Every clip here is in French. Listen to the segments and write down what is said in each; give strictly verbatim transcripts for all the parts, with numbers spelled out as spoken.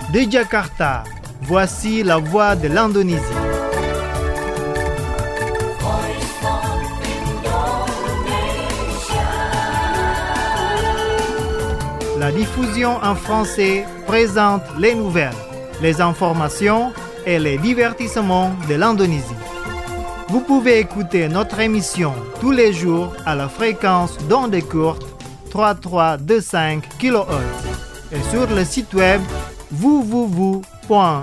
De Jakarta, voici la voix de l'Indonésie. La diffusion en français présente les nouvelles, les informations et les divertissements de l'Indonésie. Vous pouvez écouter notre émission tous les jours à la fréquence d'ondes courtes trente-trois vingt-cinq kilohertz et sur le site web w w w point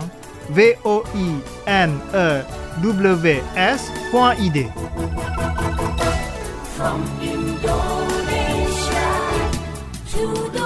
voinews point i d. From Indonesia to the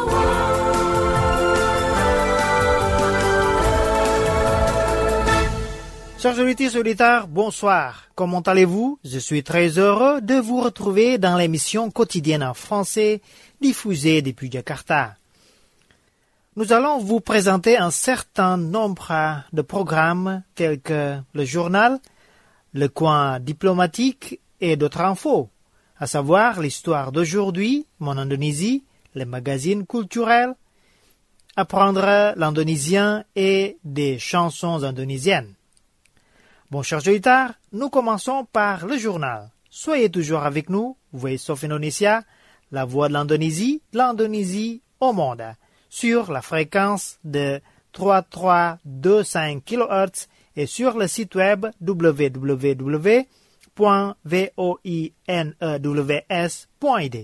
Chers auditeurs et auditeurs, bonsoir. Comment allez-vous? Je suis très heureux de vous retrouver dans l'émission quotidienne en français diffusée depuis Jakarta. Nous allons vous présenter un certain nombre de programmes tels que le journal, le coin diplomatique et d'autres infos, à savoir l'histoire d'aujourd'hui, mon Indonésie, les magazines culturels, apprendre l'indonésien et des chansons indonésiennes. Bon, chers auditeurs, nous commençons par le journal. Soyez toujours avec nous, Voice of Indonesia, la voix de l'Indonésie, l'Indonésie au monde, sur la fréquence de trente-trois vingt-cinq kilohertz et sur le site web w w w point voinews point i d.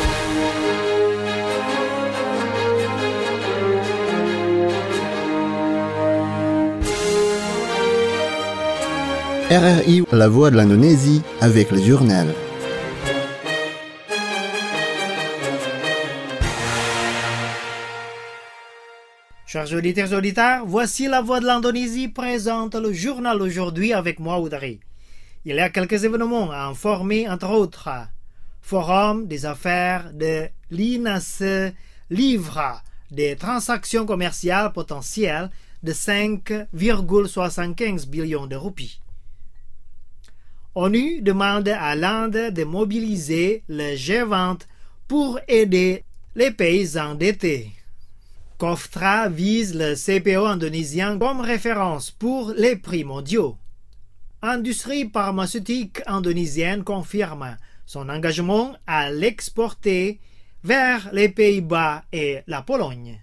R R I, la voix de l'Indonésie, avec le journal. Chers auditeurs et auditeurs, voici la voix de l'Indonésie présente le journal aujourd'hui avec moi, Oudari. Il y a quelques événements à informer, entre autres. Forum des affaires de l'I N A S E livre des transactions commerciales potentielles de cinq virgule soixante-quinze billions de roupies. ONU demande à l'Inde de mobiliser le G vingt pour aider les pays endettés. KOFTRA vise le C P O indonésien comme référence pour les prix mondiaux. Industrie pharmaceutique indonésienne confirme son engagement à l'exporter vers les Pays-Bas et la Pologne.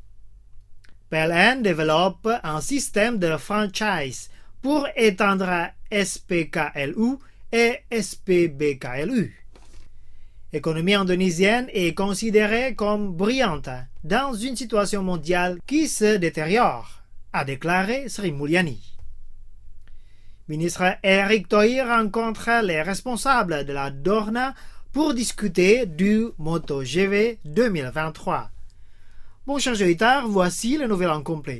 P L N développe un système de franchise pour étendre S P K L U et S P B K L U. L'économie indonésienne est considérée comme brillante dans une situation mondiale qui se détériore, a déclaré Sri Mulyani. Ministre Erick Thohir rencontre les responsables de la Dorna pour discuter du MotoGP deux mille vingt-trois. Bon, chers auditeurs, voici le nouvel en complet.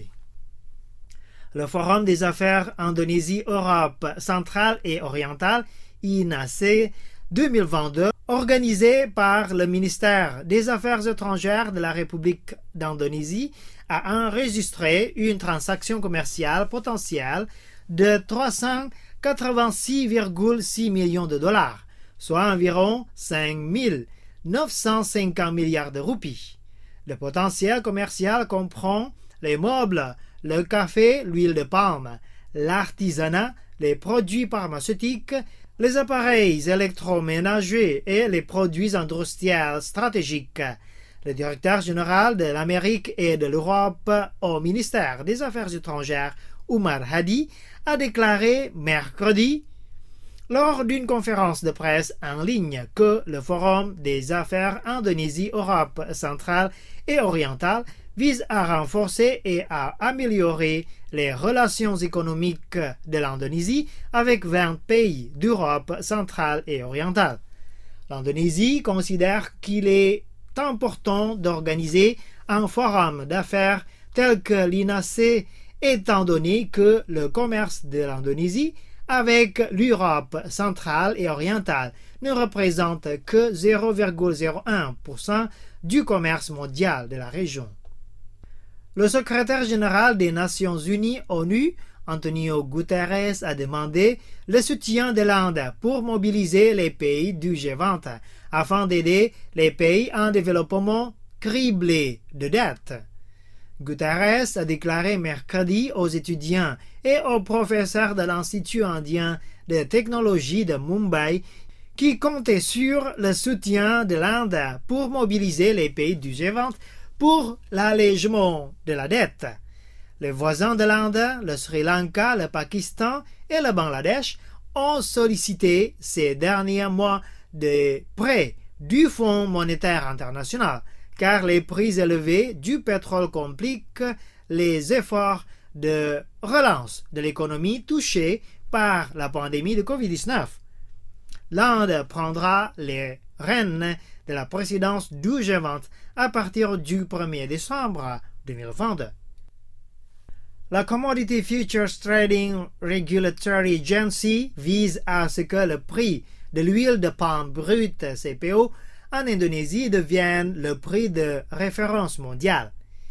Le Forum des affaires Indonésie-Europe centrale et orientale, I N A S E deux mille vingt-deux, organisé par le ministère des Affaires étrangères de la République d'Indonésie, a enregistré une transaction commerciale potentielle de trois cent quatre-vingt-six virgule six millions de dollars, soit environ cinq mille neuf cent cinquante milliards de roupies. Le potentiel commercial comprend les meubles, le café, l'huile de palme, l'artisanat, les produits pharmaceutiques, les appareils électroménagers et les produits industriels stratégiques. Le directeur général de l'Amérique et de l'Europe au ministère des Affaires étrangères, Umar Hadi, a déclaré mercredi, lors d'une conférence de presse en ligne, que le Forum des affaires Indonésie-Europe centrale et orientale vise à renforcer et à améliorer les relations économiques de l'Indonésie avec vingt pays d'Europe centrale et orientale. L'Indonésie considère qu'il est important d'organiser un forum d'affaires tel que l'I N A S E, étant donné que le commerce de l'Indonésie avec l'Europe centrale et orientale ne représente que zéro virgule zéro un pour cent du commerce mondial de la région. Le secrétaire général des Nations Unies ONU, Antonio Guterres, a demandé le soutien de l'Inde pour mobiliser les pays du G vingt afin d'aider les pays en développement criblés de dettes. Guterres a déclaré mercredi aux étudiants et aux professeurs de l'Institut indien de technologie de Mumbai qui comptaient sur le soutien de l'Inde pour mobiliser les pays du G vingt pour l'allègement de la dette. Les voisins de l'Inde, le Sri Lanka, le Pakistan et le Bangladesh ont sollicité ces derniers mois des prêts du Fonds monétaire international, car les prix élevés du pétrole compliquent les efforts de relance de l'économie touchée par la pandémie de covid dix-neuf. L'Inde prendra les rênes de la présidence du G vingt à partir du premier décembre deux mille vingt-deux. La Commodity Futures Trading Regulatory Agency vise à ce que le prix de l'huile de palme brute C P O en Indonésie devienne le prix de référence mondial.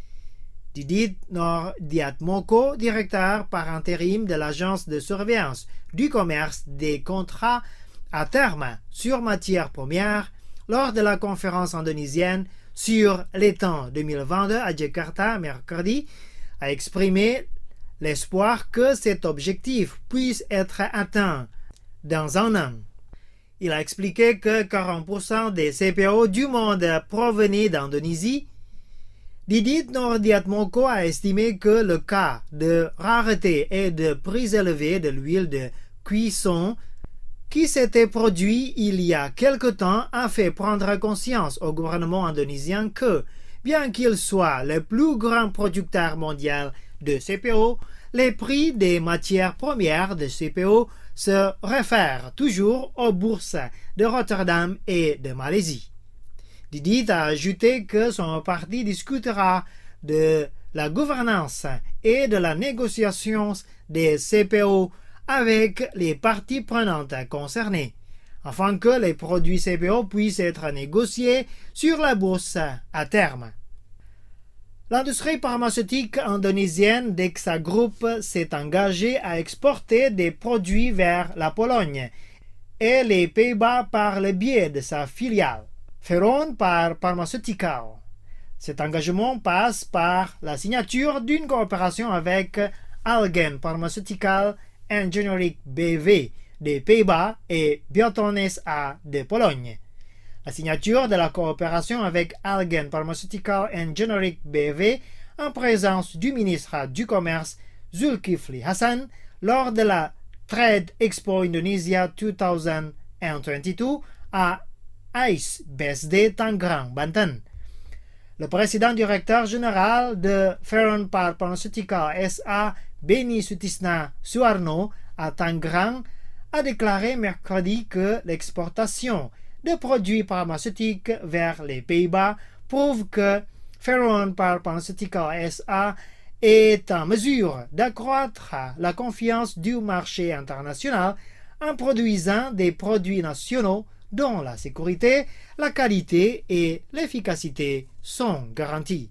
Didit Nordiatmoko, directeur par intérim de l'Agence de surveillance du commerce des contrats à terme sur matières premières, lors de la conférence indonésienne sur l'étang deux mille vingt-deux à Jakarta mercredi, a exprimé l'espoir que cet objectif puisse être atteint dans un an. Il a expliqué que quarante pour cent des C P O du monde provenaient d'Indonésie. Didit Nordiatmoko a estimé que le cas de rareté et de prix élevés de l'huile de cuisson qui s'était produit il y a quelque temps a fait prendre conscience au gouvernement indonésien que, bien qu'il soit le plus grand producteur mondial de C P O, les prix des matières premières de C P O se réfèrent toujours aux bourses de Rotterdam et de Malaisie. Didit a ajouté que son parti discutera de la gouvernance et de la négociation des C P O avec les parties prenantes concernées, afin que les produits C P O puissent être négociés sur la bourse à terme. L'industrie pharmaceutique indonésienne Dexa Group s'est engagée à exporter des produits vers la Pologne et les Pays-Bas par le biais de sa filiale, Ferron par Pharmaceutical. Cet engagement passe par la signature d'une coopération avec Algen Pharmaceutical and Generic B V des Pays-Bas et Biotones A de Pologne. La signature de la coopération avec Algen Pharmaceutical and Generic B V en présence du ministre du Commerce Zulkifli Hasan lors de la Trade Expo Indonesia deux mille vingt-deux à Ais B S D Tangerang, Banten. Le président directeur général de Ferron par Pharmaceutical S A Beni Sutisna Suarno à Tangerang a déclaré mercredi que l'exportation de produits pharmaceutiques vers les Pays-Bas prouve que Ferron par Pharmaceutical S A est en mesure d'accroître la confiance du marché international en produisant des produits nationaux dont la sécurité, la qualité et l'efficacité sont garanties.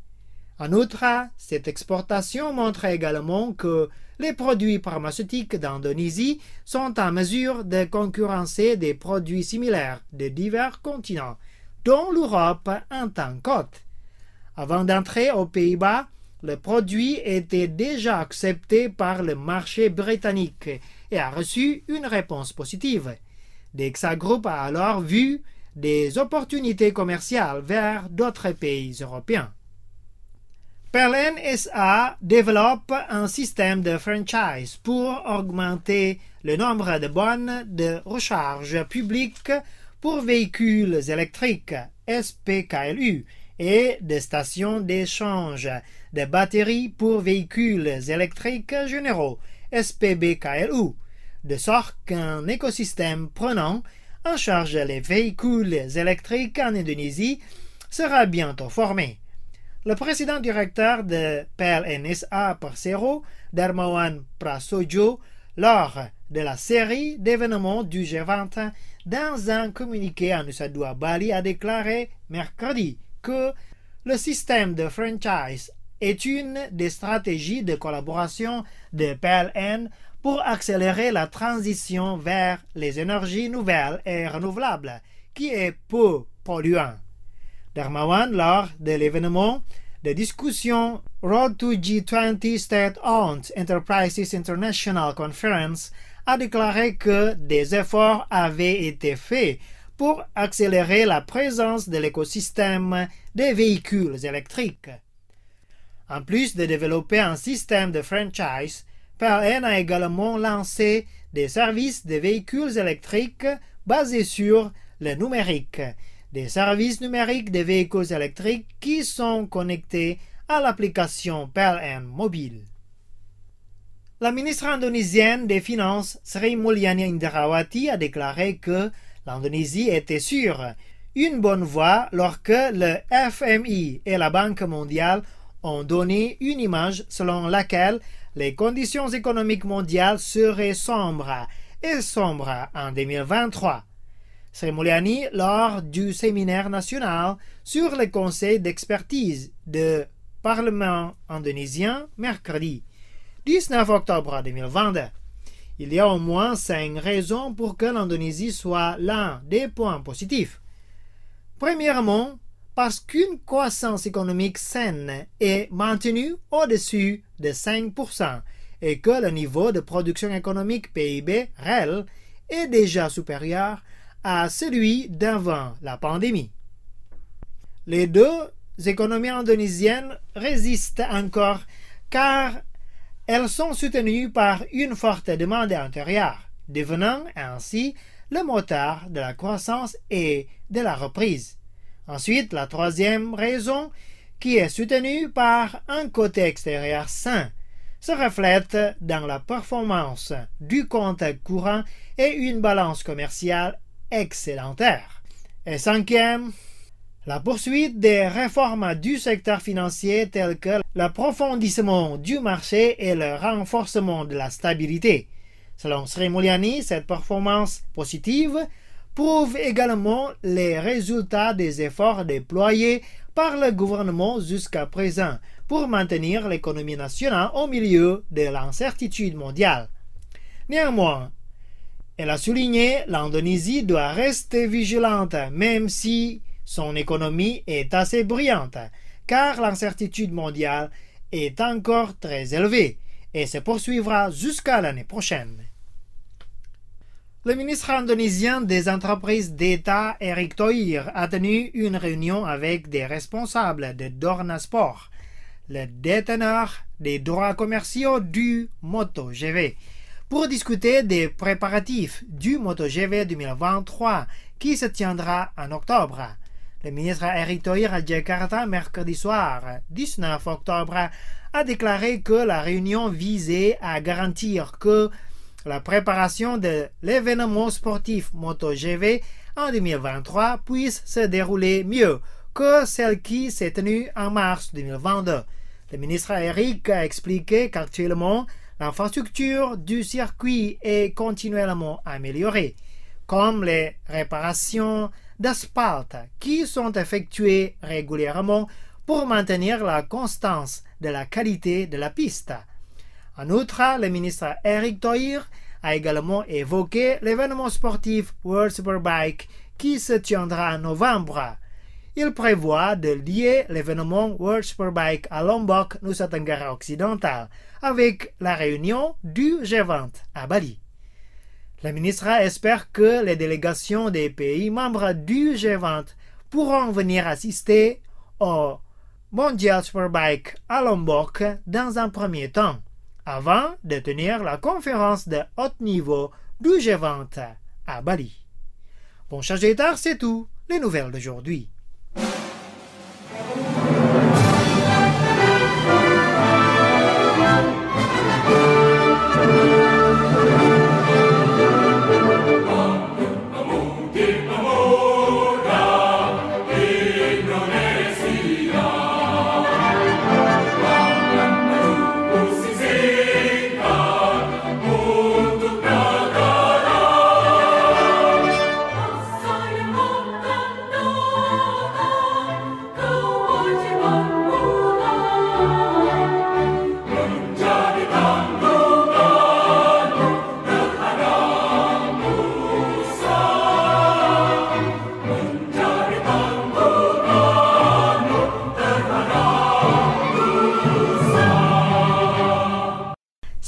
En outre, cette exportation montre également que les produits pharmaceutiques d'Indonésie sont en mesure de concurrencer des produits similaires de divers continents, dont l'Europe en tant qu'hôte. Avant d'entrer aux Pays-Bas, le produit était déjà accepté par le marché britannique et a reçu une réponse positive. Dexa Group a alors vu des opportunités commerciales vers d'autres pays européens. P L N S A développe un système de franchise pour augmenter le nombre de bornes de recharge publiques pour véhicules électriques S P K L U et de stations d'échange de batteries pour véhicules électriques généraux S P B K L U, de sorte qu'un écosystème prenant en charge les véhicules électriques en Indonésie sera bientôt formé. Le président directeur de P L N S A Persero, Darmawan Prasojo, lors de la série d'événements du G vingt, dans un communiqué à Nusa Dua Bali, a déclaré mercredi que le système de franchise est une des stratégies de collaboration de P L N pour accélérer la transition vers les énergies nouvelles et renouvelables, qui est peu polluant. Darmawan, lors de l'événement, de discussion Road to G vingt State-Owned Enterprises International Conference a déclaré que des efforts avaient été faits pour accélérer la présence de l'écosystème des véhicules électriques. En plus de développer un système de franchise, P L N a également lancé des services de véhicules électriques basés sur le numérique, des services numériques de véhicules électriques qui sont connectés à l'application P L N mobile. La ministre indonésienne des Finances, Sri Mulyani Indrawati, a déclaré que l'Indonésie était sur une bonne voie lorsque le F M I et la Banque mondiale ont donné une image selon laquelle les conditions économiques mondiales seraient sombres et sombres en deux mille vingt-trois. Sri Mulyani, lors du séminaire national sur le conseil d'expertise du Parlement indonésien, mercredi dix-neuf octobre deux mille vingt-deux. Il y a au moins cinq raisons pour que l'Indonésie soit l'un des points positifs. Premièrement, parce qu'une croissance économique saine est maintenue au-dessus de cinq pour cent et que le niveau de production économique P I B réel est déjà supérieur à celui d'avant la pandémie. Les deux économies indonésiennes résistent encore car elles sont soutenues par une forte demande intérieure, devenant ainsi le moteur de la croissance et de la reprise. Ensuite, la troisième raison, qui est soutenue par un côté extérieur sain, se reflète dans la performance du compte courant et une balance commerciale excédentaire. Et cinquième, la poursuite des réformes du secteur financier telles que l'approfondissement du marché et le renforcement de la stabilité. Selon Sri Mulyani, cette performance positive prouve également les résultats des efforts déployés par le gouvernement jusqu'à présent pour maintenir l'économie nationale au milieu de l'incertitude mondiale. Néanmoins, elle a souligné que l'Indonésie doit rester vigilante même si son économie est assez brillante, car l'incertitude mondiale est encore très élevée et se poursuivra jusqu'à l'année prochaine. Le ministre indonésien des entreprises d'État, Erick Thohir, a tenu une réunion avec des responsables de Dorna Sport, le déteneur des droits commerciaux du MotoGP, pour discuter des préparatifs du MotoGP deux mille vingt-trois qui se tiendra en octobre. Le ministre Erick Thohir à Jakarta, mercredi soir, dix-neuf octobre, a déclaré que la réunion visait à garantir que la préparation de l'événement sportif MotoGP en deux mille vingt-trois puisse se dérouler mieux que celle qui s'est tenue en mars deux mille vingt-deux. Le ministre Erick a expliqué qu'actuellement, l'infrastructure du circuit est continuellement améliorée, comme les réparations d'asphalte qui sont effectuées régulièrement pour maintenir la constance de la qualité de la piste. En outre, le ministre Erick Thohir a également évoqué l'événement sportif World Superbike qui se tiendra en novembre. Il prévoit de lier l'événement World Superbike à Lombok, Nusa Tenggara Occidental, avec la réunion du G vingt à Bali. Le ministre espère que les délégations des pays membres du G vingt pourront venir assister au Mondial Superbike à Lombok dans un premier temps, avant de tenir la conférence de haut niveau du G vingt à Bali. Bon, chargé tard, c'est tout. Les nouvelles d'aujourd'hui. Saya makan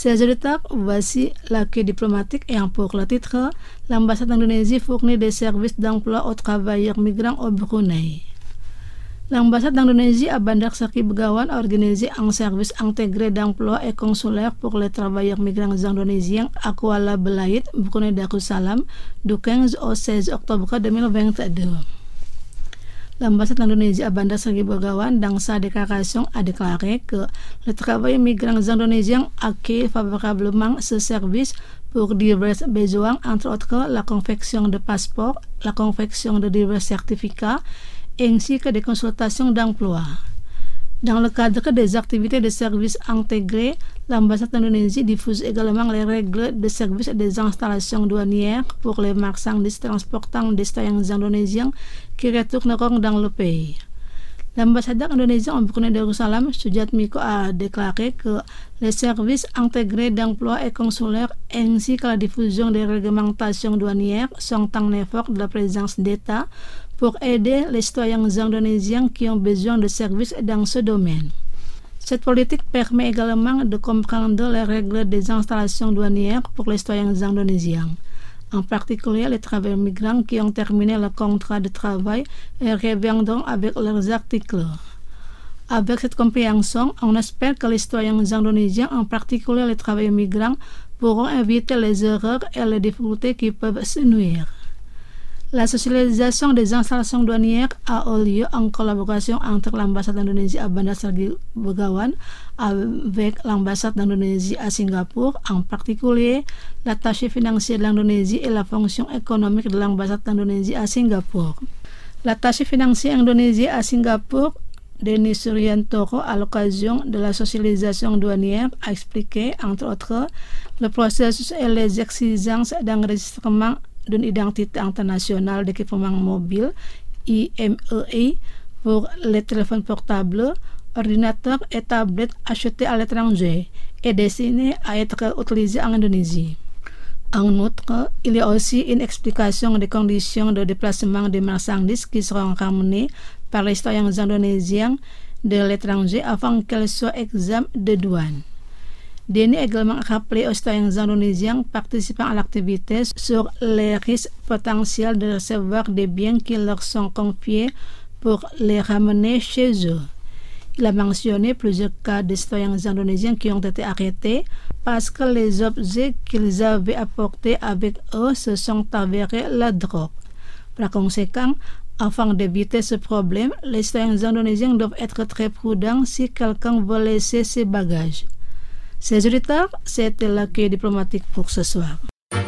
Ces auditeurs, voici l'accueil diplomatique et pour le titre, l'ambassade d'Indonésie fournit des services d'emploi aux travailleurs migrants au Brunei. L'ambassade d'Indonésie à Bandar Seri Begawan a organisé un service intégré d'emploi et consulaire pour les travailleurs migrants indonésiens à Kuala Belait, Brunei Darussalam, du quinze au seize octobre deux mille vingt-deux. L'ambassade d'Indonésie à Bandar Seri Begawan, dans sa déclaration, a déclaré que les travailleurs migrants indonésiens accueillent favorablement ce service pour divers besoins, entre autres la confection de passeports, la confection de divers certificats, ainsi que des consultations d'emploi. Dans le cadre des activités de services intégrés, l'ambassade d'Indonésie diffuse également les règles de service et des installations douanières pour les marchandises transportant des citoyens indonésiens qui retourneront dans le pays. L'ambassadeur indonésien en Brunei Darussalam, Sujatmiko, a déclaré que les services intégrés d'emploi et consulaire ainsi que la diffusion des réglementations douanières sont un effort de la présidence d'État pour aider les citoyens indonésiens qui ont besoin de services dans ce domaine. Cette politique permet également de comprendre les règles des installations douanières pour les citoyens indonésiens, en particulier les travailleurs migrants qui ont terminé le contrat de travail et reviendront avec leurs articles. Avec cette compréhension, on espère que les citoyens indonésiens, en particulier les travailleurs migrants, pourront éviter les erreurs et les difficultés qui peuvent se nuire. La socialisation des installations douanières a eu lieu en collaboration entre l'ambassade d'Indonésie à Bandar Seri Begawan avec l'ambassade d'Indonésie à Singapour, en particulier l'attaché financier de l'Indonésie et la fonction économique de l'ambassade d'Indonésie à Singapour. L'attaché financier indonésien à Singapour, Denis Suryantoro, à l'occasion de la socialisation douanière, a expliqué, entre autres, le processus et les exigences d'enregistrement d'une identité internationale d'équipement mobile, I M E I, pour les téléphones portables, ordinateurs et tablettes achetés à l'étranger et destinés à être utilisés en Indonésie. En outre, il y a aussi une explication des conditions de déplacement des marchandises qui seront ramenées par les citoyens indonésiens de l'étranger afin qu'elles soient exemptes de douane. Denis a également rappelé aux citoyens indonésiens participant à l'activité sur les risques potentiels de recevoir des biens qui leur sont confiés pour les ramener chez eux. Il a mentionné plusieurs cas de citoyens indonésiens qui ont été arrêtés parce que les objets qu'ils avaient apportés avec eux se sont avérés la drogue. Par conséquent, afin d'éviter ce problème, les citoyens indonésiens doivent être très prudents si quelqu'un veut laisser ses bagages. Ces auditeurs, c'était l'accueil diplomatique pour ce soir.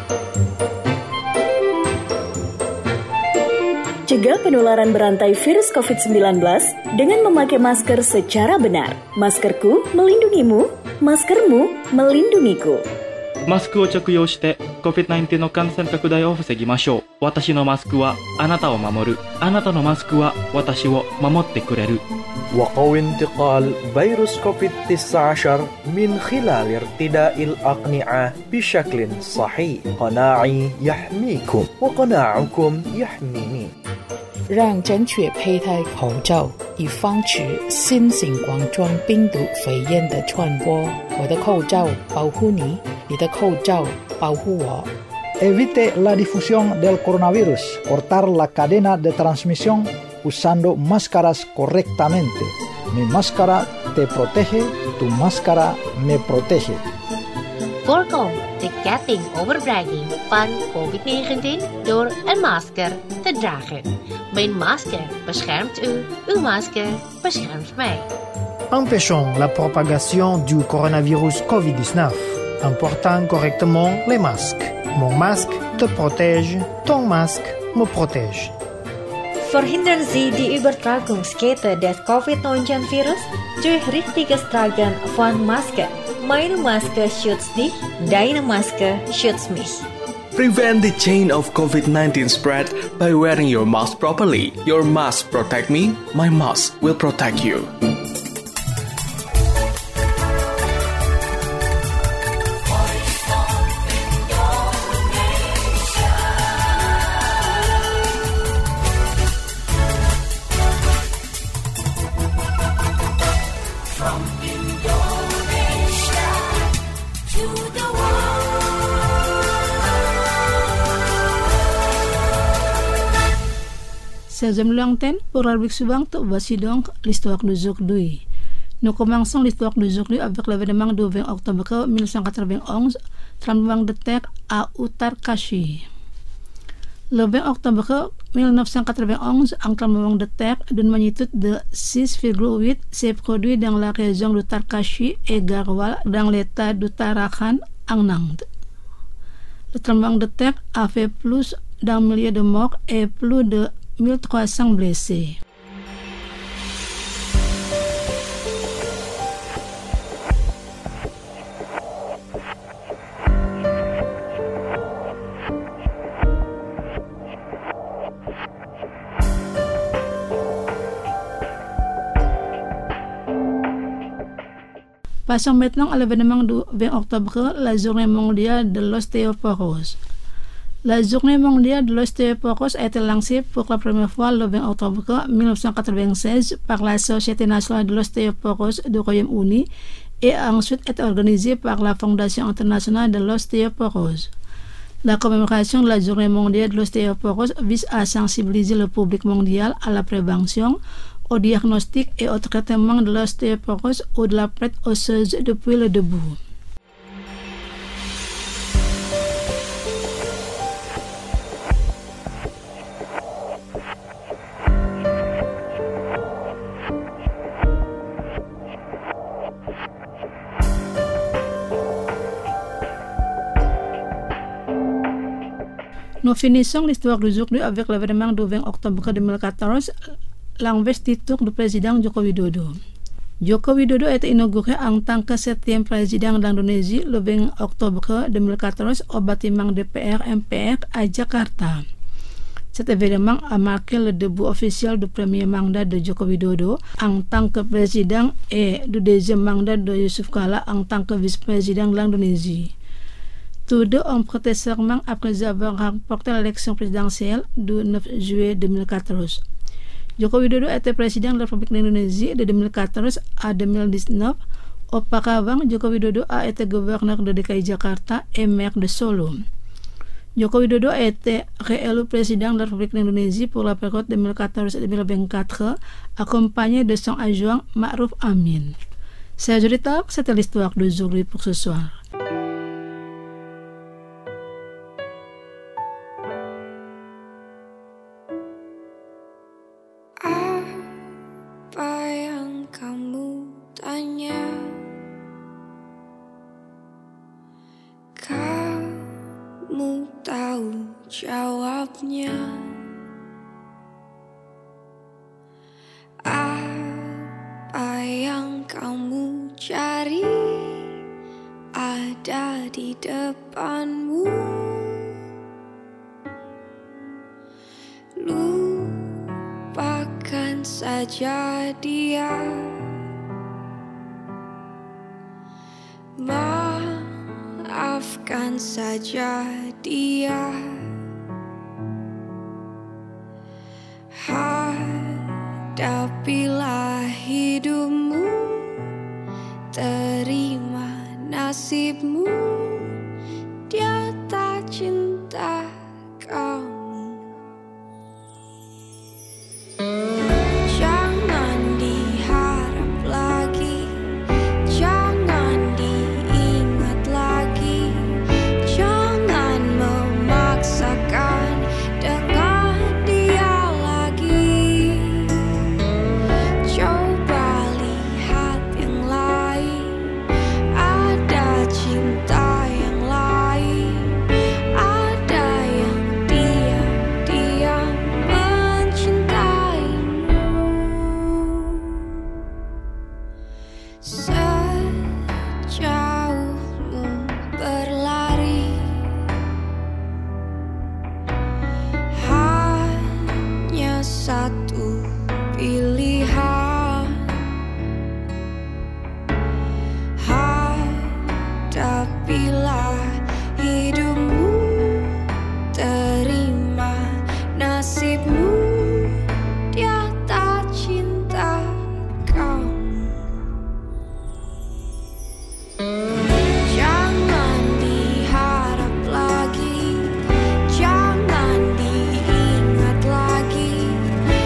Cegah penularan berantai virus covid sembilan belas dengan memakai masker secara benar. Maskerku melindungimu, maskermu melindungiku. マスクを着用して コビッドナインティーン の感染拡大を防ぎましょう。私のマスクはあなたを守る。あなたのマスクは私を守ってくれる。 وقوي انتقال فيروس كوفيد تسعة عشر من خلال ارتداء الأقنعة بشكل صحيح. قناعي يحميكم وقناعكم يحميني. 让正确佩戴口罩，以防止新型冠状病毒肺炎的传播。我的口罩保护你，你的口罩保护我。 Evite la difusión del coronavirus. Cortar la cadena de transmisión usando máscaras correctamente. Mi máscara te protege, tu máscara me protege. Voorkom de ketting overbrenging van covid negentien door een masker te dragen. Mijn masker beschermt u, uw masker beschermt mij. Empêchons la propagation du coronavirus covid dix-neuf en portant correctement les masques. Mon masque te protège, ton masque me protège. Verhindern Sie die Übertragungskette des covid neunzehn Virus durch richtiges Tragen von Maske. Meine Maske schützt dich, deine Maske schützt mich. Prevent the chain of covid nineteen spread by wearing your mask properly. Your mask protect me, my mask will protect you. From Indonesia to seizième lointaine pour la rubrique suivante, voici donc l'histoire d'aujourd'hui. Nous commençons l'histoire d'aujourd'hui avec l'événement du vingt octobre mille neuf cent quatre-vingt-onze, tremblement de terre à Uttarkashi. Le vingt octobre mille neuf cent quatre-vingt-onze, un tremblement de terre d'une magnitude de six virgule huit s'est produit dans la région d'Uttarkashi et Garhwal dans l'état d'Uttarakhand en Inde. Le tremblement de terre a fait plus d'un millier de morts et plus de mille trois cents blessés. Passons maintenant à l'événement du vingt octobre, la journée mondiale de l'ostéoporose. La journée mondiale de l'ostéoporose a été lancée pour la première fois le vingt octobre mille neuf cent quatre-vingt-seize par la Société nationale de l'ostéoporose du Royaume-Uni et a ensuite été organisée par la Fondation internationale de l'ostéoporose. La commémoration de la journée mondiale de l'ostéoporose vise à sensibiliser le public mondial à la prévention, au diagnostic et au traitement de l'ostéoporose ou de la perte osseuse depuis le début. Nous finissons l'histoire d'aujourd'hui avec l'événement du vingt octobre deux mille quatorze, l'investiture du président Joko Widodo. Joko Widodo a été inauguré en tant que septième président d'Indonésie le vingt octobre deux mille quatorze au bâtiment de P R M P R à Jakarta. Cet événement a marqué le début officiel du premier mandat de Joko Widodo en tant que président et du deuxième mandat de Yusuf Kala en tant que vice-président de l'Indonésie. Tous deux ont prêté serment après avoir remporté l'élection présidentielle du neuf juillet deux mille quatorze. Joko Widodo était président de la République d'Indonésie de deux mille quatorze à deux mille dix-neuf. Auparavant, Joko Widodo a été gouverneur de D K I Jakarta et maire de Solo. Joko Widodo a été réélu président de la République d'Indonésie pour la période deux mille quatorze à deux mille vingt-quatre, accompagné de son adjoint Ma'ruf Amin. Chers auditeurs, c'était l'histoire d'aujourd'hui pour ce soir. Jawabnya apa yang kamu cari ada di depanmu. Lupakan saja dia, maafkan saja dia. Hadapilah hidupmu, terima nasibmu. Dia tak cinta kamu. Jangan diharap lagi, jangan diingat lagi, jangan memaksakan dengan dia lagi. Coba lihat yang lain, ada cinta yang lain, ada yang diam-diam mencintaimu. Sejauhmu berlari, hanya satu pilihan. Hadapilah hidupmu, terima nasibmu. Dia tak cinta kamu. Jangan diharap lagi, jangan diingat lagi,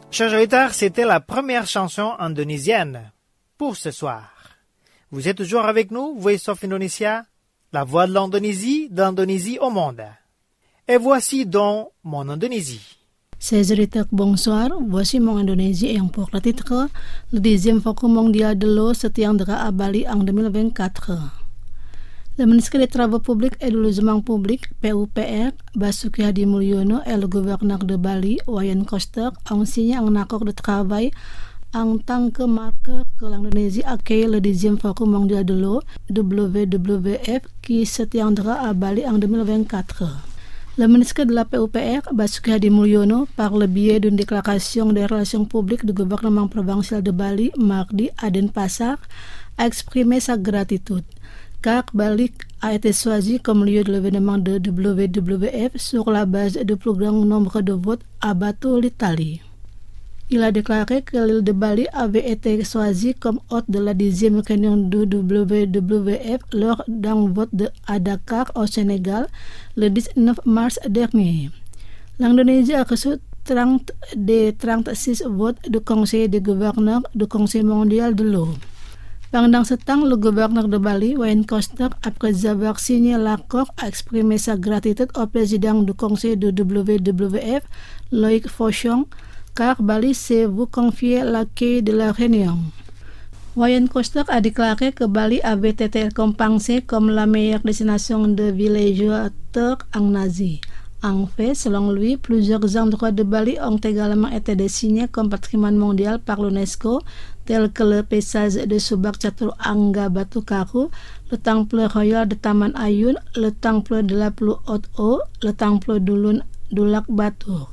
Chers auditeurs, c'était la première chanson indonésienne pour ce soir. Vous êtes toujours avec nous, Voice of Indonesia, la voix de l'Indonésie, de l'Indonésie au monde. Et voici donc mon Indonésie. Ces auditeurs, bonsoir. Voici mon Indonésie et pour le titre, le dixième Forum mondial de l'eau se tiendra à Bali en deux mille vingt-quatre. Le ministre des Travaux publics et du Logement public, P U P R, Basuki Hadi Mulyono et le gouverneur de Bali, Wayan Koster, ont signé un accord de travail en tant que marqueur que l'Indonésie accueille le dixième Forum mondial de l'eau, W W F, qui se tiendra à Bali en deux mille vingt-quatre. Le ministre de la P U P R, Basuki Hadi Mulyono, par le biais d'une déclaration des relations publiques du gouvernement provincial de Bali, mardi à Denpasar, a exprimé sa gratitude, car Bali a été choisi comme lieu de l'événement de W W F sur la base du plus grand nombre de votes à Batu, l'Italie. Il a déclaré que l'île de Bali avait été choisie comme hôte de la dixième réunion de W W F lors d'un vote de, à Dakar, au Sénégal, le dix-neuf mars dernier. L'Indonésie a reçu trente des trente-six votes du Conseil des gouverneurs du Conseil mondial de l'eau. Pendant ce temps, le gouverneur de Bali, Wayan Koster, après avoir signé l'accord, a exprimé sa gratitude au président du Conseil de W W F, Loïc Fauchon, car Bali s'est vous confier l'accueil de la réunion. Wayan Koster a déclaré que Bali avait été récompensé comme la meilleure destination de villégiature en Asie. En fait, selon lui, plusieurs endroits de Bali ont également été désignés comme patrimoine mondial par l'UNESCO, tels que le paysage de Subak Catur Angga Batu Karu, le temple royal de Taman Ayun, le temple de la plus haute eau, le temple du, Lun, du lac Batur,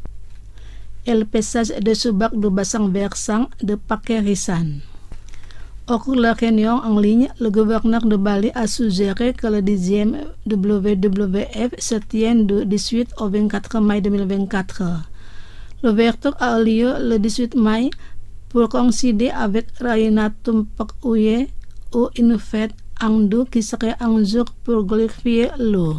et le paysage de Subak du bassin versant de Pakerisan. Au cours de la réunion en ligne, le gouverneur de Bali a suggéré que le dixième W W F se tienne du dix-huit au vingt-quatre mai deux mille vingt-quatre. L'ouverture a lieu le dix-huit mai pour coïncider avec Raina Tumpak Uye ou une fête hindoue qui serait un jour pour glorifier l'eau.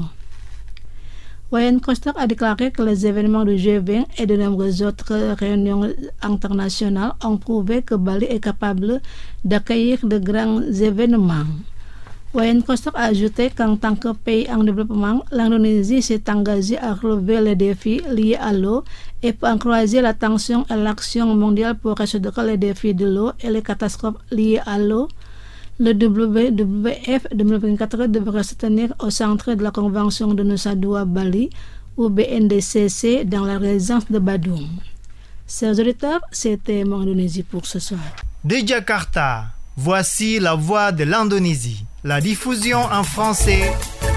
Wayan Koster a déclaré que les événements du G vingt et de nombreuses autres réunions internationales ont prouvé que Bali est capable d'accueillir de grands événements. Wayan Koster a ajouté qu'en tant que pays en développement, l'Indonésie s'est engagée à relever les défis liés à l'eau et pour encourager l'attention et l'action mondiale pour résoudre les défis de l'eau et les catastrophes liées à l'eau. Le W W F deux mille vingt-quatre devrait se tenir au centre de la convention de Nusa Dua Bali, ou B N D C C, dans la résidence de Badung. Chers auditeurs, c'était mon Indonésie pour ce soir. De Jakarta, voici la voix de l'Indonésie, la diffusion en français.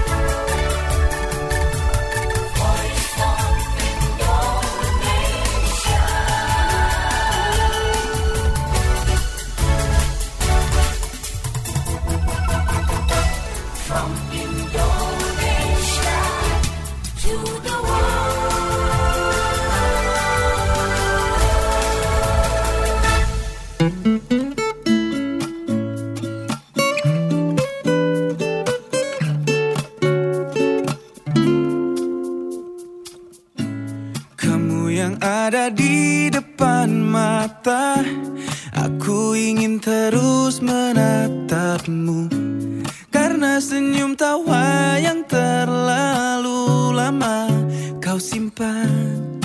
Ada di depan mata, aku ingin terus menatapmu, karena senyum tawa yang terlalu lama kau simpan.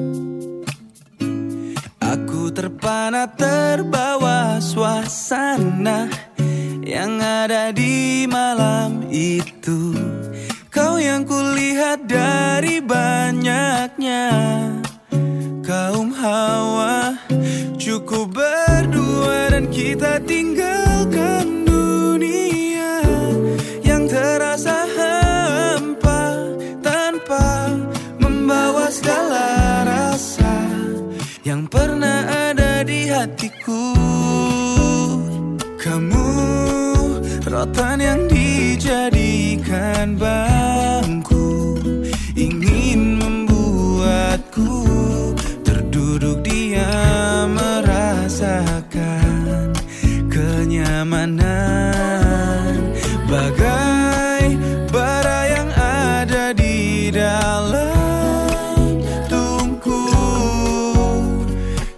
Aku terpana terbawa suasana yang ada di malam itu. Kau yang kulihat dari banyaknya kaum Hawa, cukup berdua dan kita tinggalkan dunia yang terasa hampa tanpa membawa segala rasa yang pernah ada di hatiku. Kamu rotan yang dijadikan bangku, ingin membuatku duduk diam merasakan kenyamanan, bagai bara yang ada di dalam tungku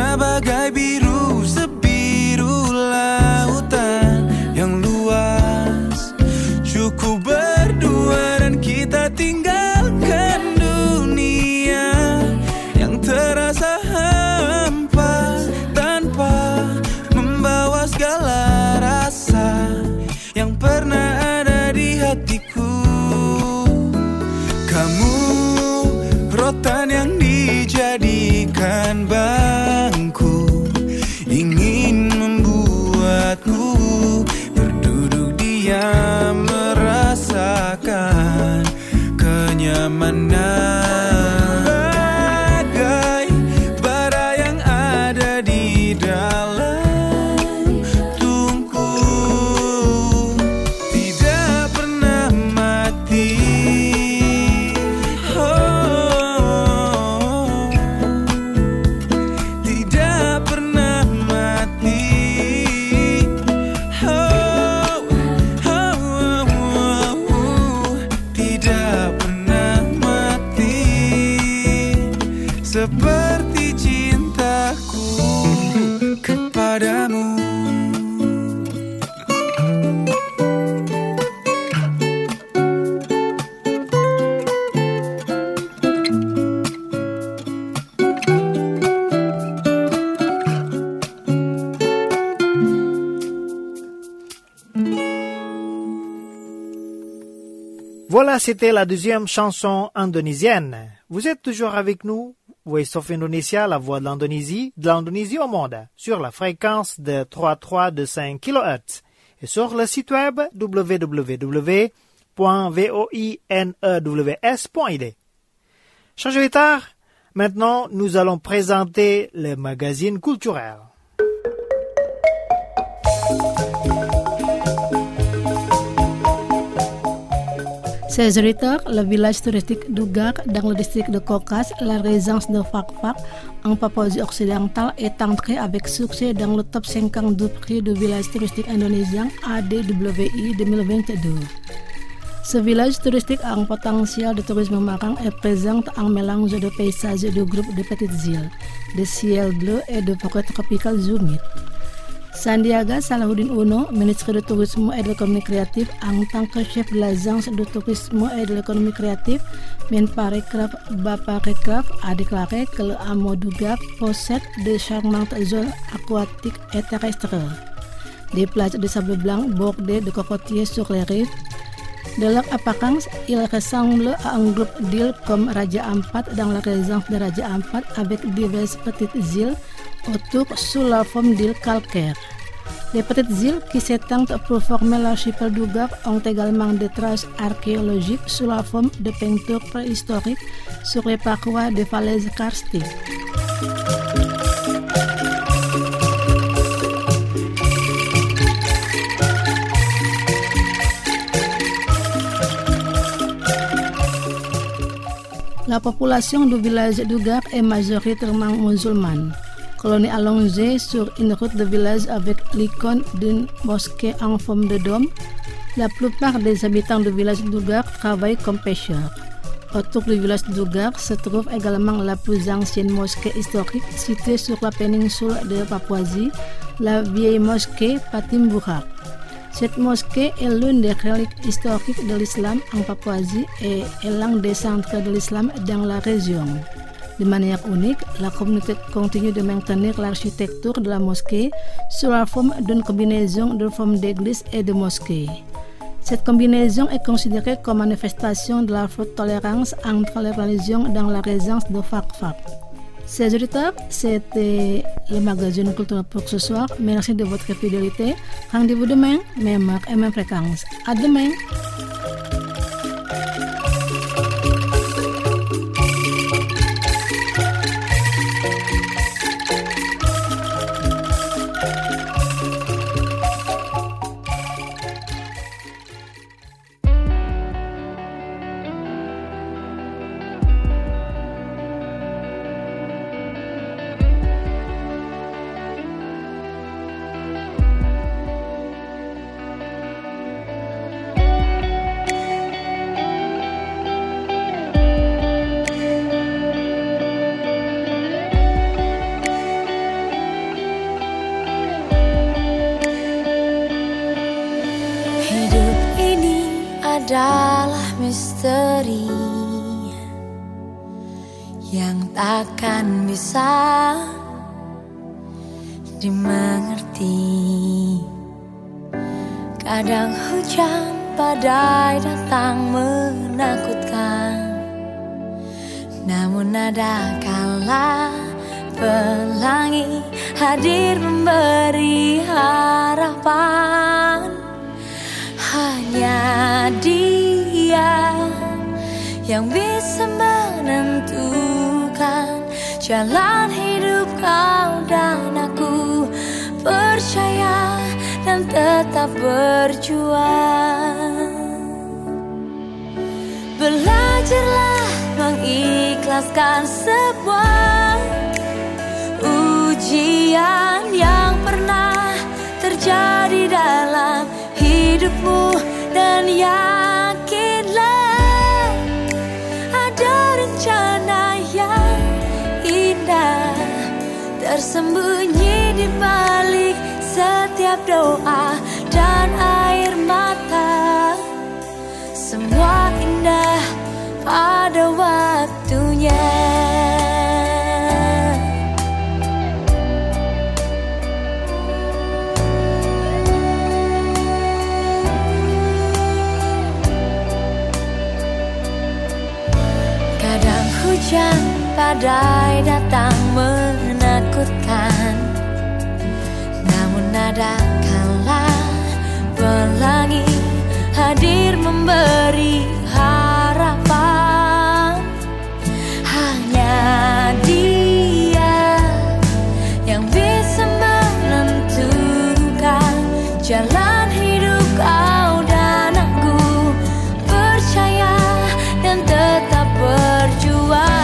Hanya bagai biru sebiru lautan yang luas. Cukup berdua dan kita tinggalkan dunia yang terasa hampa, tanpa membawa segala rasa yang pernah ada di hatiku. Kamu rotan yang dijadikan bangku, ingin membuatku berduduk diam merasakan kenyamanan. Bagai bara yang ada di dalam tungku, tidak pernah mati. Oh, tidak pernah mati. Oh, oh, oh, oh, tidak pernah mati. Seperti cintaku kepadamu. Voilà, c'était la deuxième chanson indonésienne. Vous êtes toujours avec nous, Voice of Indonesia, la voix de l'Indonésie, de l'Indonésie au monde, sur la fréquence de trois virgule trois deux cinq kilohertz et sur le site web w w w point voinews point i d. Chers auditeurs, maintenant nous allons présenter le magazine culturel. Chers auditeurs, le village touristique d'Ugar dans le district de Kokas, la résidence de Fak-Fak en Papouasie-Occidentale est entrée avec succès dans le top cinquante du prix du village touristique indonésien A D W I deux mille vingt-deux. Ce village touristique en potentiel de tourisme marin est présente un mélange de paysages et de groupes de petites îles, de ciel bleu et de forêts tropicales humides. Sandiaga Salahuddin Uno, ministre du Tourisme et de l'économie créative, en tant que chef de l'agence du tourisme et de l'économie créative, Menparekraf Baparekraf, a déclaré que le hameau d'Ugar possède de charmantes zones aquatiques et terrestres. Des plages de sable blanc bordées de cocotiers sur les rives. De leur apparence, il ressemble à un groupe d'îles comme Raja Ampat dans la résidence de Raja Ampat avec diverses petites îles autour sous la forme d'îles calcaires. Les petites îles qui s'étendent pour former l'archipel d'Ugar ont également des traces archéologiques sous la forme de peintures préhistoriques sur les parois des falaises karstiques. La population du village d'Ugar est majoritairement musulmane. Colonie allongée sur une route de village avec l'icône d'une mosquée en forme de dôme, la plupart des habitants du village d'Ugar travaillent comme pêcheurs. Autour du village d'Ugar se trouve également la plus ancienne mosquée historique située sur la péninsule de Papouasie, la vieille mosquée Patim Burak. Cette mosquée est l'une des reliques historiques de l'islam en Papouasie et est l'un des centres de l'islam dans la région. De manière unique, la communauté continue de maintenir l'architecture de la mosquée sous la forme d'une combinaison de formes d'église et de mosquée. Cette combinaison est considérée comme manifestation de la forte tolérance entre les religions dans la résidence de Fak-Fak. Chers auditeurs, c'était le magazine culturel pour ce soir. Merci de votre fidélité. Rendez-vous demain, même heure et même fréquence. À demain. adalah misteri yang takkan bisa dimengerti. Kadang hujan badai datang menakutkan, namun ada kala pelangi hadir memberi harapan. Hanya Dia yang bisa menentukan jalan hidup kau dan aku. Percaya dan tetap berjuang. Belajarlah mengikhlaskan sebuah ujian yang pernah terjadi dalam hidupmu, dan yakinlah ada rencana yang indah tersembunyi di balik setiap doa dan air mata. Semua indah pada waktunya. Kadang hujan badai datang menakutkan, namun ada kala pelangi hadir memberi harapan. Hanya Dia yang bisa menentukan jalan hidup kau dan aku. Percaya dan tetap berjuang.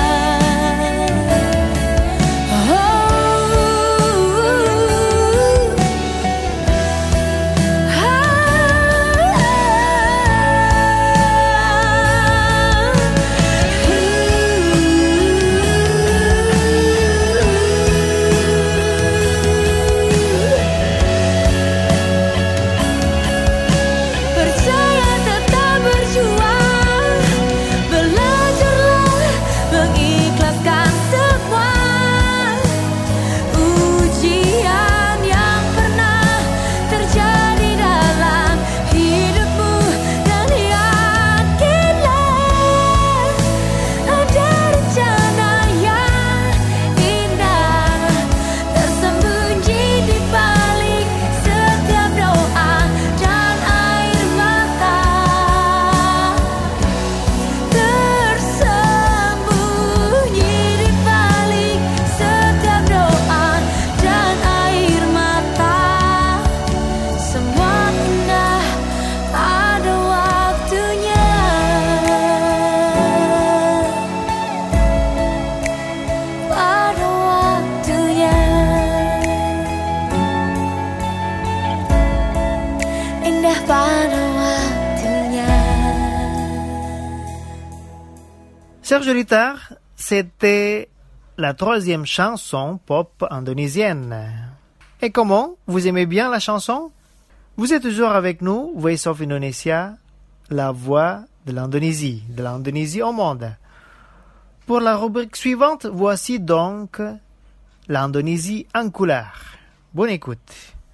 Serge Litard, c'était la troisième chanson pop indonésienne. Et comment? Vous aimez bien la chanson? Vous êtes toujours avec nous, Voice of Indonesia, la voix de l'Indonésie, de l'Indonésie au monde. Pour la rubrique suivante, voici donc l'Indonésie en couleur. Bonne écoute.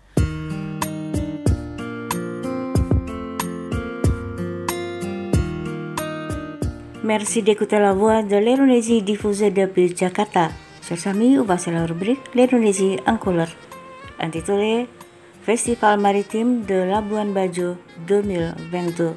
Merci d'écouter la voix de l'Indonésie diffusée depuis Jakarta. Chers amis, voici la rubrique l'Indonésie en couleur, intitulée Festival Maritime de Labuan Bajo deux mille vingt-deux.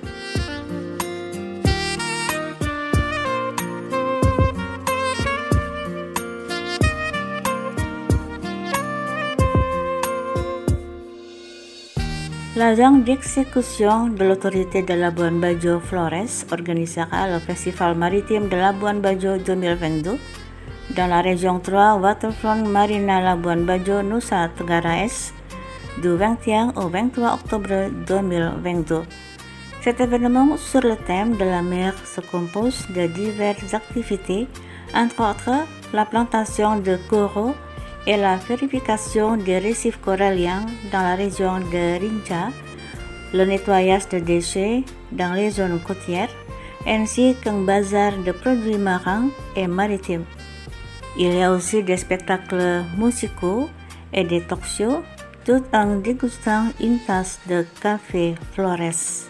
L'agent d'exécution de l'autorité de Labuan Bajo Flores organisera le Festival maritime de Labuan Bajo deux mille vingt-deux dans la région trois Waterfront Marina Labuan Bajo, Nusa Tenggara Est, du vingt et un au vingt-trois octobre deux mille vingt-deux. Cet événement sur le thème de la mer se compose de diverses activités, entre autres la plantation de coraux et la vérification des récifs coralliens dans la région de Rinca le nettoyage de déchets dans les zones côtières, ainsi qu'un bazar de produits marins et maritimes. Il y a aussi des spectacles musicaux et des talk shows, tout en dégustant une tasse de café Flores.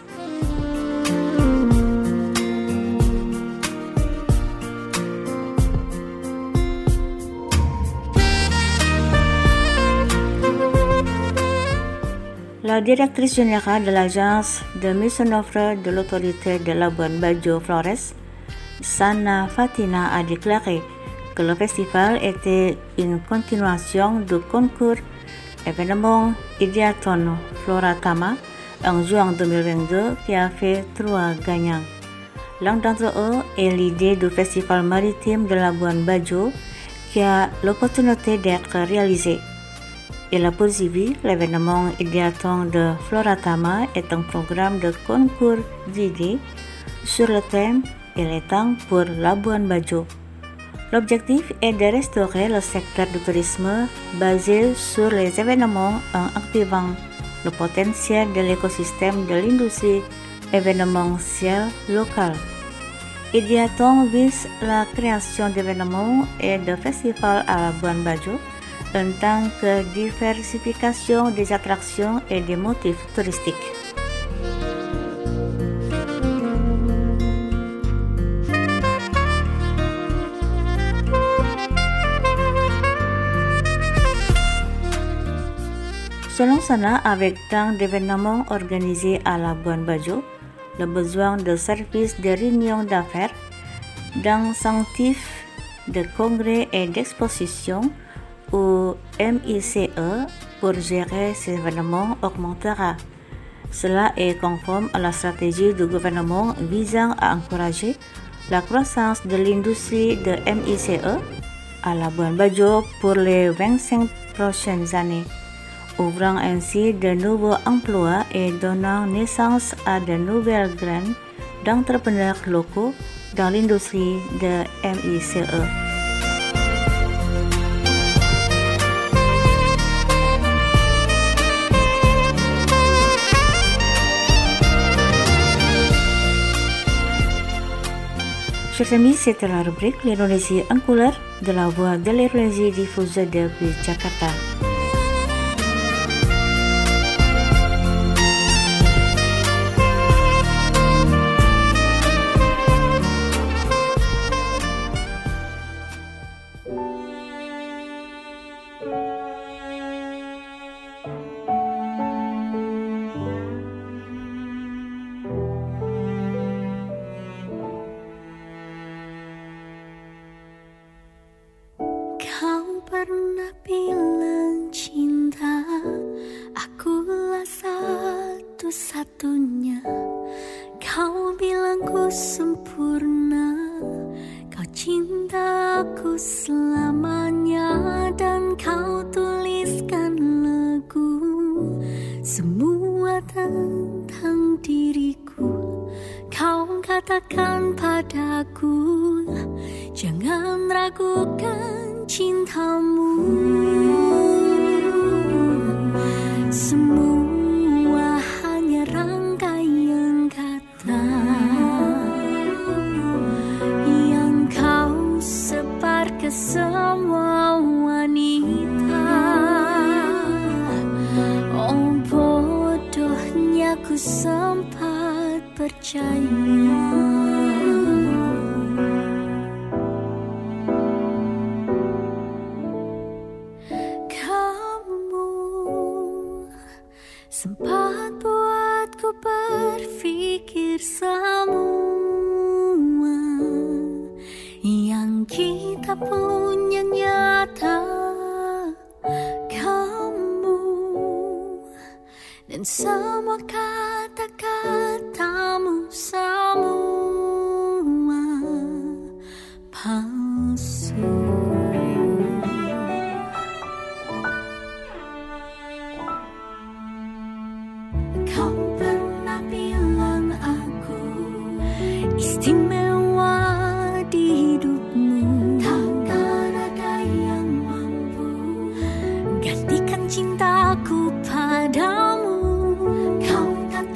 La directrice générale de l'agence de mise en œuvre de l'autorité de Labuan Bajo Flores, Sana Fatina, a déclaré que le festival était une continuation du concours événement Ideaton Floratama en juin deux mille vingt-deux qui a fait trois gagnants. L'un d'entre eux est l'idée du festival maritime de Labuan Bajo qui a l'opportunité d'être réalisé. Il a poursuivi, l'événement Ideaton de Floratama est un programme de concours d'idées sur le thème « Il est temps pour Labuan Bajo ». L'objectif est de restaurer le secteur du tourisme basé sur les événements en activant le potentiel de l'écosystème de l'industrie événementielle locale. Ideaton vise la création d'événements et de festivals à Labuan Bajo en tant que diversification des attractions et des motifs touristiques. Selon Sana, avec tant d'événements organisés à Labuan Bajo, le besoin de services de réunions d'affaires, d'incentifs, de congrès et d'expositions ou M I C E pour gérer ces événements augmentera. Cela est conforme à la stratégie du gouvernement visant à encourager la croissance de l'industrie de M I C E à Labuan Bajo pour les vingt-cinq prochaines années, ouvrant ainsi de nouveaux emplois et donnant naissance à de nouvelles graines d'entrepreneurs locaux dans l'industrie de M I C E. Chers amis, c'était la rubrique l'Indonésie en couleur de la voix de l'Indonésie diffusée depuis Jakarta. Pernah bilang cinta, akulah satu-satunya. Kau bilang ku sempurna, kau cinta aku selamanya. Dan kau tuliskan lagu, semua tentang diriku. Kau katakan padaku, jangan ragukan cintamu. Semua hanya rangkaian kata yang kau sebar ke semua wanita. Oh, bodohnya ku sempat percaya. Sempat buatku berpikir semua yang kita punya nyata. Kamu dan semua kata-katamu semua palsu. Istimewa di hidupmu, takkan ada yang mampu gantikan cintaku padamu. Kau tak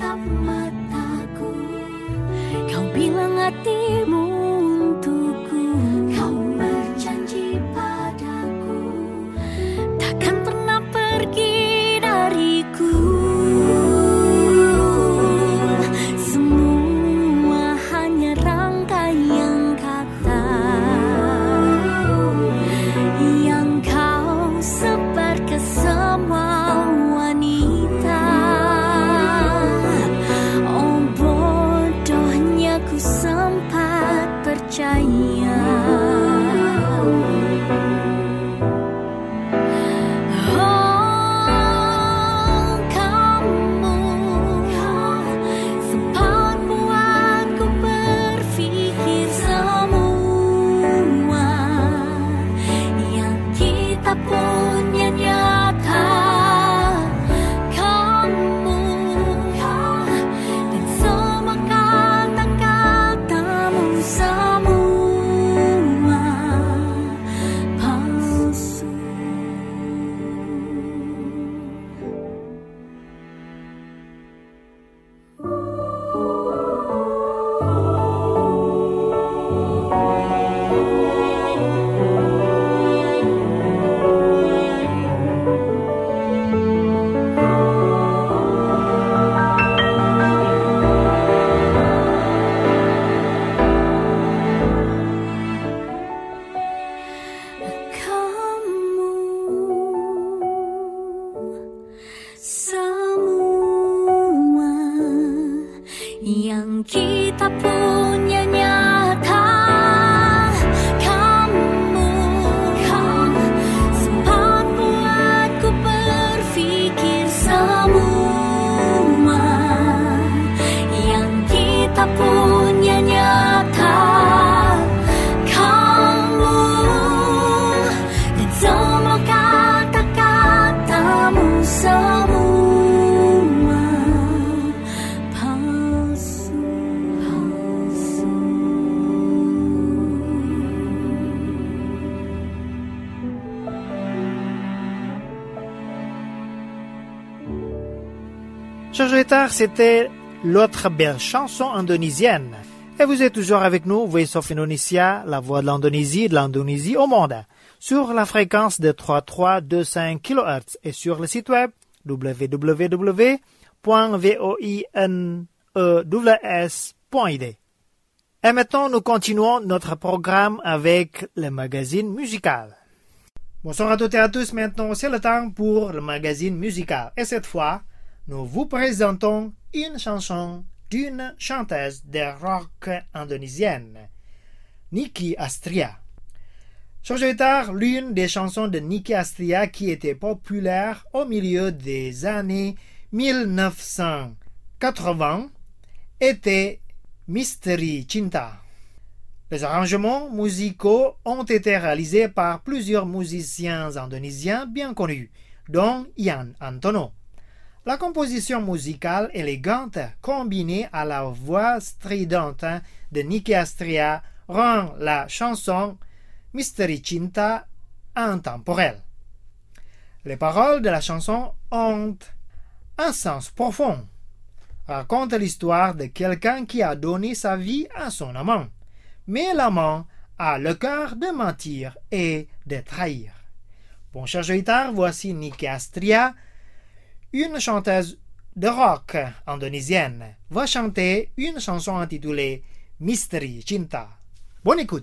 Chers auditeurs, c'était l'autre belle chanson indonésienne. Et vous êtes toujours avec nous, Voice of Indonesia, la voix de l'Indonésie, de l'Indonésie au monde, sur la fréquence de trois trois deux cinq kilohertz et sur le site web w w w point voinews point i d. Et maintenant, nous continuons notre programme avec le magazine musical. Bonsoir à toutes et à tous, maintenant c'est le temps pour le magazine musical. Et cette fois, nous vous présentons une chanson d'une chanteuse de rock indonésienne, Nicky Astria. Chers auditeurs, l'une des chansons de Nicky Astria qui était populaire au milieu des années mille neuf cent quatre-vingts était Misteri Cinta. Les arrangements musicaux ont été réalisés par plusieurs musiciens indonésiens bien connus, dont Ian Antono. La composition musicale élégante, combinée à la voix stridente de Nicky Astria, rend la chanson Misteri Cinta intemporelle. Les paroles de la chanson ont un sens profond, racontent l'histoire de quelqu'un qui a donné sa vie à son amant, mais l'amant a le cœur de mentir et de trahir. Bon, chers auditeurs, voici Nicky Astria, une chanteuse de rock indonésienne, va chanter une chanson intitulée Misteri Cinta. Bonne écoute!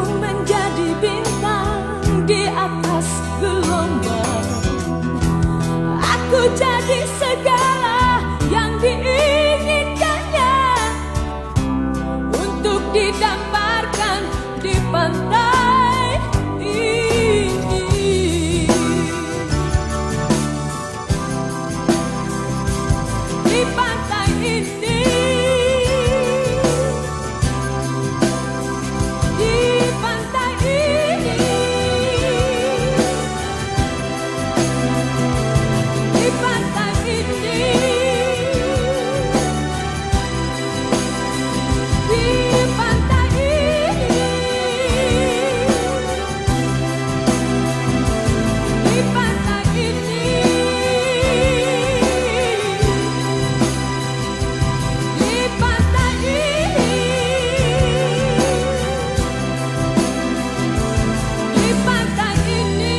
menjadi bintang di atas gelombang. Aku jadi segala yang diinginkannya untuk didamparkan di pantai ini. Di pantai ini. Di pantai ini. Di pantai ini. Di pantai ini. Di pantai ini. Di pantai ini. Di pantai ini.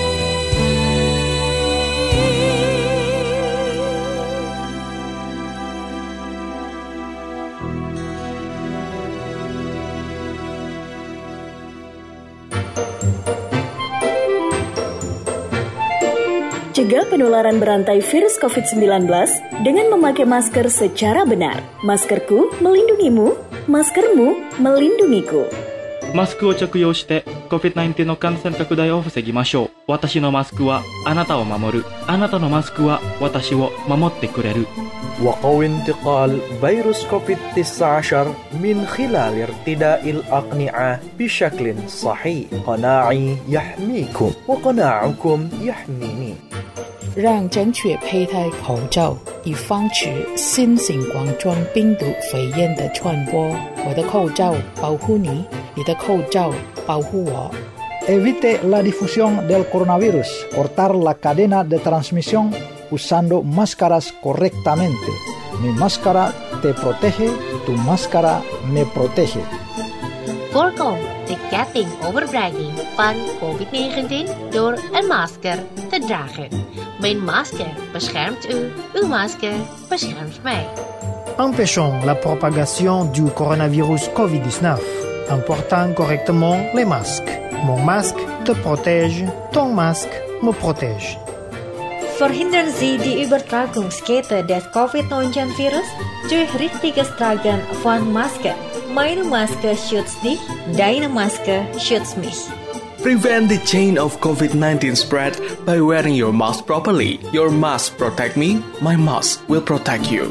Cegah penularan berantai virus covid sembilan belas dengan memakai masker secara benar. Maskerku melindungimu, maskermu melindungiku. マスクを着用して コビッドナインティーン の感染拡大を防ぎましょう。私のマスクはあなたを守る。あなたのマスクは私を守ってくれる。 وقوي انتقال فيروس كوفيد تسعة عشر من خلال ارتداء الأقنعة بشكل صحيح. قناعي يحميكم وقناعكم يحميني. 让正确佩戴口罩，以防止新型冠状病毒肺炎的传播。我的口罩保护你，你的口罩保护我。 Evite la difusión del coronavirus. Cortar la cadena de transmisión usando máscaras correctamente. Mi máscara te protege, tu máscara me protege. Voorkom de ketting overbregging van covid negentien door een masker te dragen. Mijn masker beschermt u, uw masker beschermt mij. Empêchons la propagation du coronavirus covid dix-neuf en portant correctement les masques. Mon masque te protège, ton masque me protège. Verhindern Sie die Übertragungskette des covid neunzehn Virus durch richtiges Tragen von Maske. Meine Maske schützt dich, deine Maske schützt mich. Prevent the chain of COVID nineteen spread by wearing your mask properly. Your mask protect me, my mask will protect you.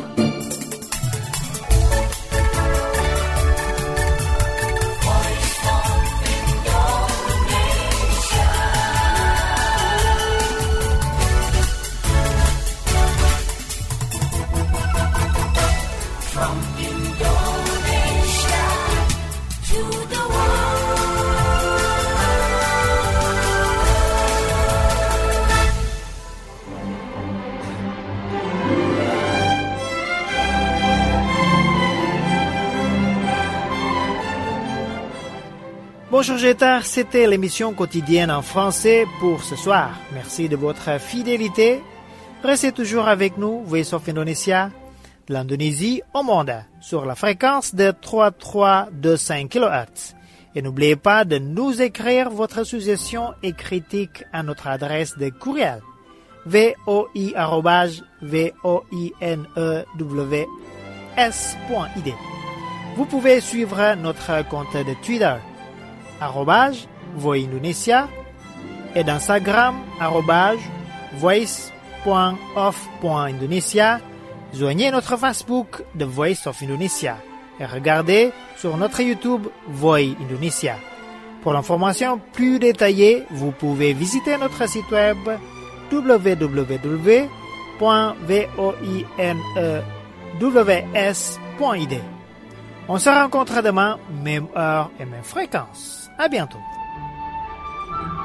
Bonjour Jetar, c'était l'émission quotidienne en français pour ce soir. Merci de votre fidélité. Restez toujours avec nous, Voice of Indonesia, de l'Indonésie au monde, sur la fréquence de trois mille trois cent vingt-cinq kilohertz. Et n'oubliez pas de nous écrire votre suggestion et critique à notre adresse de courriel voi arobase voinews point i d. Vous pouvez suivre notre compte de Twitter arrobase Voix Indonesia et d'Instagram arrobase voice.off.indonesia. Joignez notre Facebook The Voice of Indonesia et regardez sur notre YouTube Voix Indonesia. Pour l'information plus détaillée, vous pouvez visiter notre site web w w w point voinews point i d. On se rencontre demain, même heure et même fréquence. À bientôt.